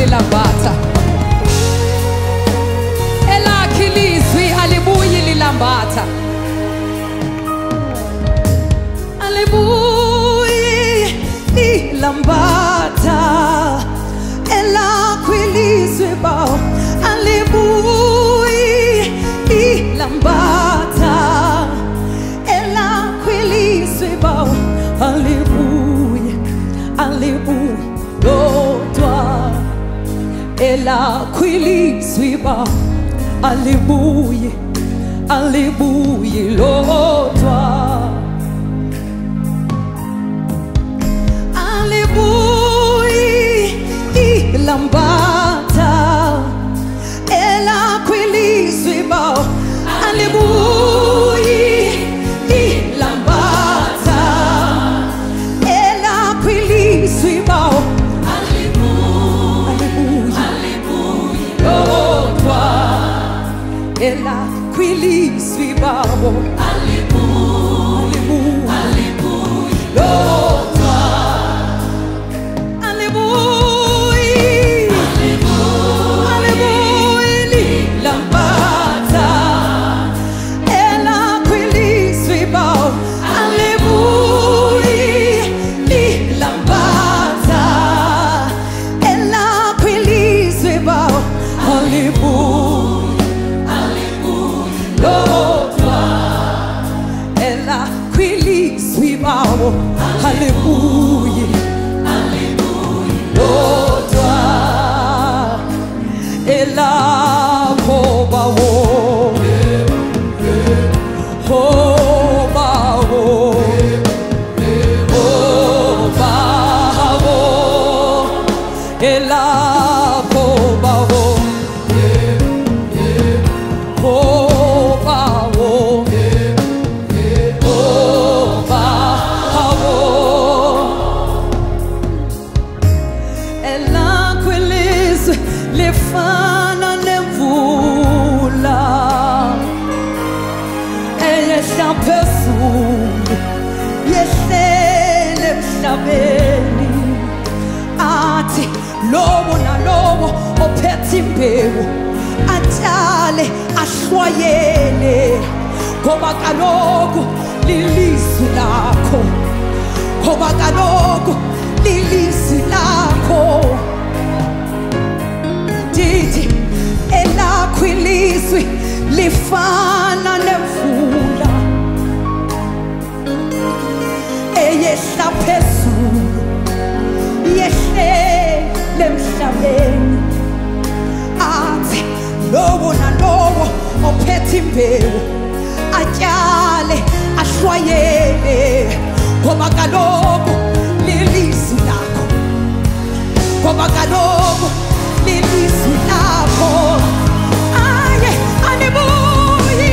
lilambata. Elakhe ilizwi alibuyi lilambata. Alibuyi lilambata. Elakhe ilizwi bawo. Alibuyi lilambata. Elakhe ilizwi bawo. Alibuyi, alibuyi lodwa. Elakhe ilizwi bawo. Alibuyi, alibuyi lodwa. Alibuyi lambata. Elakhe ilizwi bawo. Alibuyi lambata. Elakhe ilizwi bawo. Elakhe ilizwi bawo. Alibuyi lodwa. Alibuyi, alibuyi lilambata. Elakhe ilizwi bawo. Alibuyi lilambata. Elakhe ilizwi bawo. Alibuyi lodwa. Elakhe ilizwi bawo. Alibuyi lodwa. Elakho bawo. Oh bawo. Oh bawo. Elakho bawo. Oh bawo. Oh bawo. Elakhe ilizwi lifana nemvula eyehla phezulu yehlele emhlabeni. Athi lowo nalowo ophethe imbewu atshale ahlwayele, ngoba kaloku lilizwi lakho. Ngoba kaloku lilizwi lakho. Ndithi elakho ilizwi lifana nemvula eyehla phezulu yehlele emhlabeni. Athi lowo nalowo ophethe imbewu atshale ahlwayele, ngoba kaloku lilizwi lakho. Ngoba kaloku lilizwi lakho. Aye, alibuyi,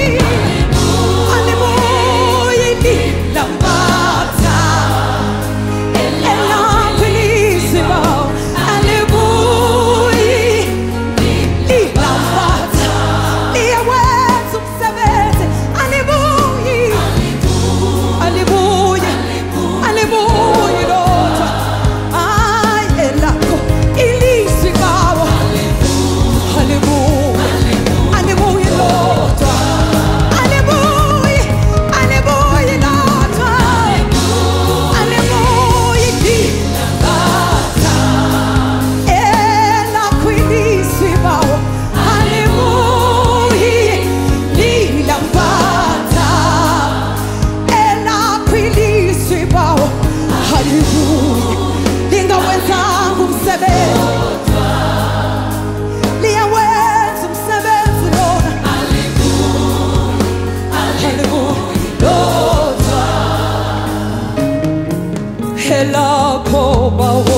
alibuyi lilambata. Elakhe ilizwi bawo. Alibuyi lilambata. Liyawenza umsebenzi. Alibuyi, alibuyi, alibuyi lodwa. Aye, elakho ilizwi bawo. Alibuyi, alibuyi lodwa. Alibuyi, alibuyi lodwa. Alibuyi lilambata. Elakho ilizwi bawo. Alibuyi lilambata. Elakho ilizwi bawo. Alibuyi lingawenzanga umsebenzi. Liyawenza umsebenzi lona. Alibuyi lodwa. Elakho bawo.